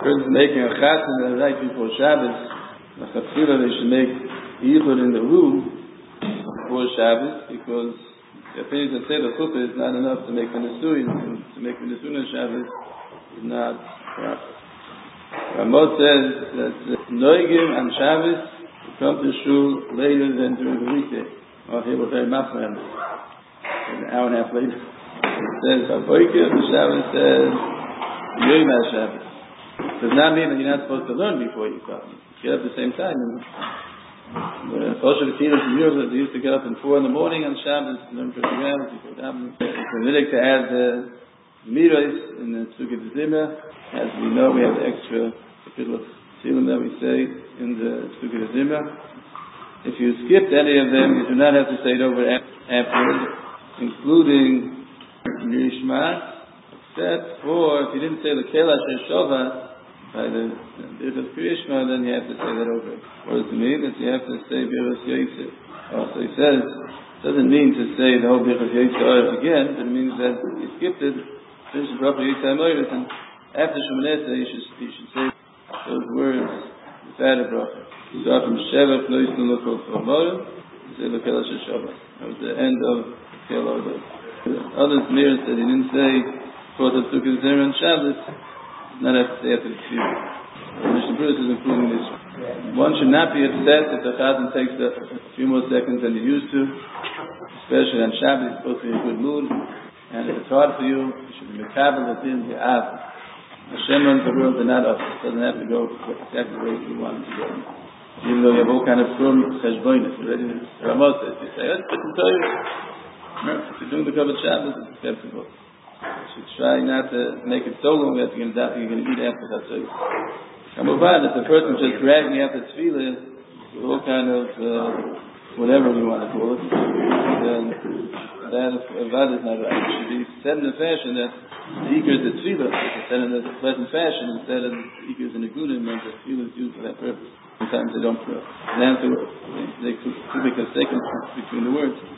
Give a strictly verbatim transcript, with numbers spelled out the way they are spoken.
person making a chassan right before Shabbos, a chatzila, they should make yichud in the room before Shabbos, because the opinion that say the chuppah is not enough to make the nesuin, and to make the nesuin on Shabbos is not proper. Ramot says that noigim on Shabbos come to shul later than during the weekday. Well, here we're very mafran, an hour and a half later. It says, Baboiker, the Shabbos says, Yom HaShabbos. Does not mean that you're not supposed to learn before you come. You get up at the same time. The Choshev Kiddush in Europe, they used to get up at four in the morning on Shabbos to learn Pirkei Avos before davening. It's a minhag to add the miros in the Sukkot Zimah. As we know, we have the extra capital of Tzilim that we say in the Sukkot Zimah. If you skipped any of them, you do not have to say it over afterwards, including Nishmat, except for if you didn't say the Kela Sheshova by the Birchas Kriyishma, then you have to say that over. What does it mean? That you have to say Birchas Yosef. Also, he says, it doesn't mean to say the whole Birchas Yosef again, but it means that you skipped it, finish the Bracha Yosef Moiris, and after Shemoneh you should, you should say those words without a Bracha. You start from Shevach, Lo Yisnu L'Kol Tzvah say the Kela Sheshova. That was the end of Kela Odah. Others mirror said he didn't say for the Sukkot Zimah and Shabbos, not have to say after the Tefillah. The Mishnah Berurah is including this. One should not be upset if the chazan takes a, a few more seconds than he used to, especially on Shabbos. You're supposed to be in a good mood, and if it's hard for you, you should be mekabel with him, your av. Hashem runs the world, and not us. It doesn't have to go exactly the way you want it to go. Even though you have all kind of firm cheshbonis, you're ready to Ramot it. You say, let's put the Torah. If you're doing the Kavod Shabbos, it's acceptable. You should try not to make it so long that you're going to die, you're going to eat after that. So, come over, if the person just dragging you after tefillah, all kind of, uh, whatever you want to call it, then that avad is not right. It should be said in a fashion that the ikar is the tefillah. It's said in a pleasant fashion instead of the ikar is in a gudim, and the tefillah is used for that purpose. Sometimes they don't, they have to, they, they, they make a mistake between the words.